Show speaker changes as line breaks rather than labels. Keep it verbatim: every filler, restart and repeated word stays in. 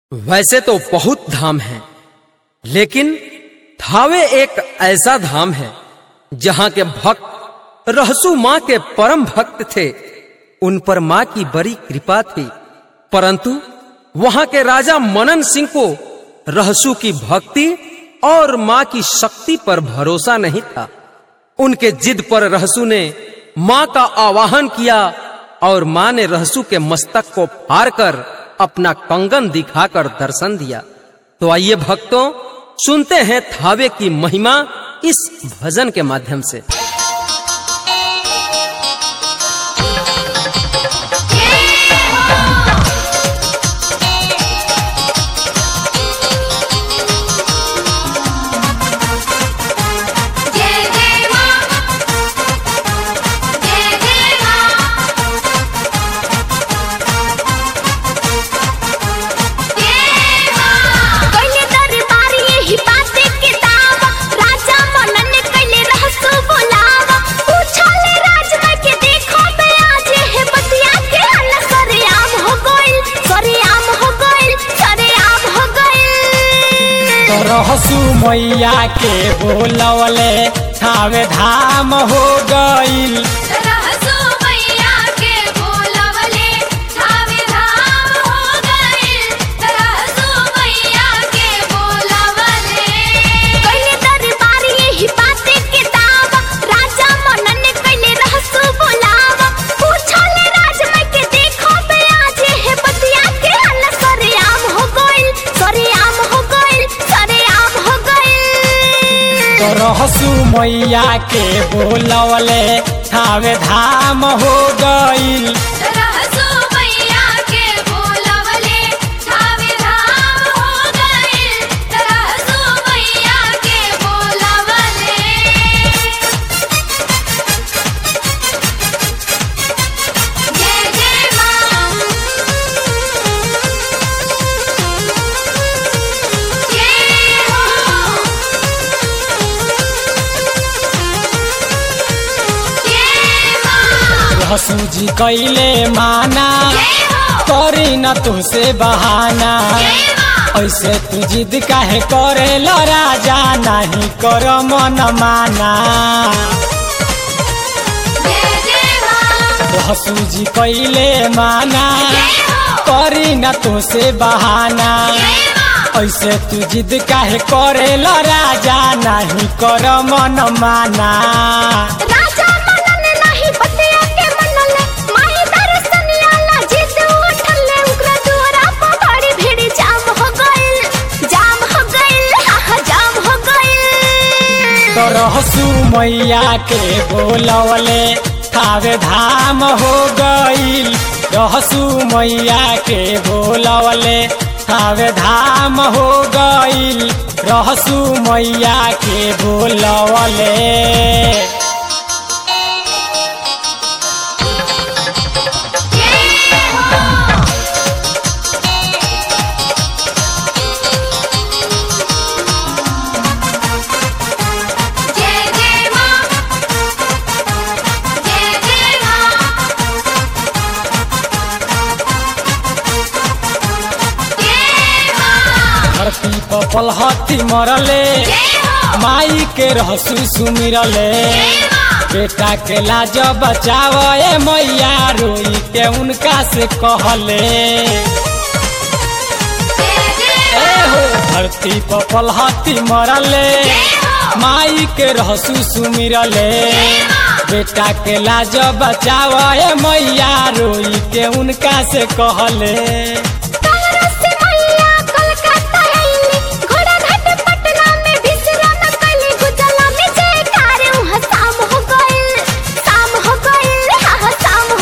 वैसे तो बहुत धाम हैं, लेकिन थावे एक ऐसा धाम है जहां के भक्त रहसु मां के परम भक्त थे। उन पर मां की बड़ी कृपा थी, परंतु वहां के राजा मनन सिंह को रहसु की भक्ति और मां की शक्ति पर भरोसा नहीं था। उनके जिद पर रहसु ने मां का आवाहन किया और मां ने रहसु के मस्तक को फाड़कर अपना कंगन दिखाकर दर्शन दिया। तो आइए भक्तों, सुनते हैं थावे की महिमा इस भजन के माध्यम से।
रहसु मैया के बोलवले थावे धाम हो गईल।
रहसु मैया के बोलवले थावे धाम हो गईल। रहसु मैया के बोलवले कइले दरबार यही बाते के दावा। राजा मनन कइले रहसु बोलावा। पूछले राजमय के देखो बे आज है बतिया के हल सरेआम हो गईल। सरेआम हो गईल।
रहसु मैया के बोलवले थावे धाम हो गईल।
रहसु मैया के बोलवले थावे धाम हो गईल। रहसु मैया के बोलवले जय जय मां जय हो
रहसु जी कैले माना करी न तुसे बहाना। ऐसे तू जिद काहे करे लो राजा नहीं कर मन माना। रहसु जी कैले माना करी न तुसे बहाना। ऐसे तू जिद काहे करे लो राजा नहीं कर मन माना। रहसु मैया के बोलवले थावे धाम हो गईल। रहसु मैया के बोलवले थावे धाम हो गईल। रहसु मैया के बोलवले धरती पपल हथी मरले माई के रहसु सुमिरले। बेटा के लाज बचावे मैया रोई के उनका से कहले। धरती पपल हथी मरले माई के रहसु सुमिरले। बेटा के लाज बचावे मैया रोई के उनका से कहले।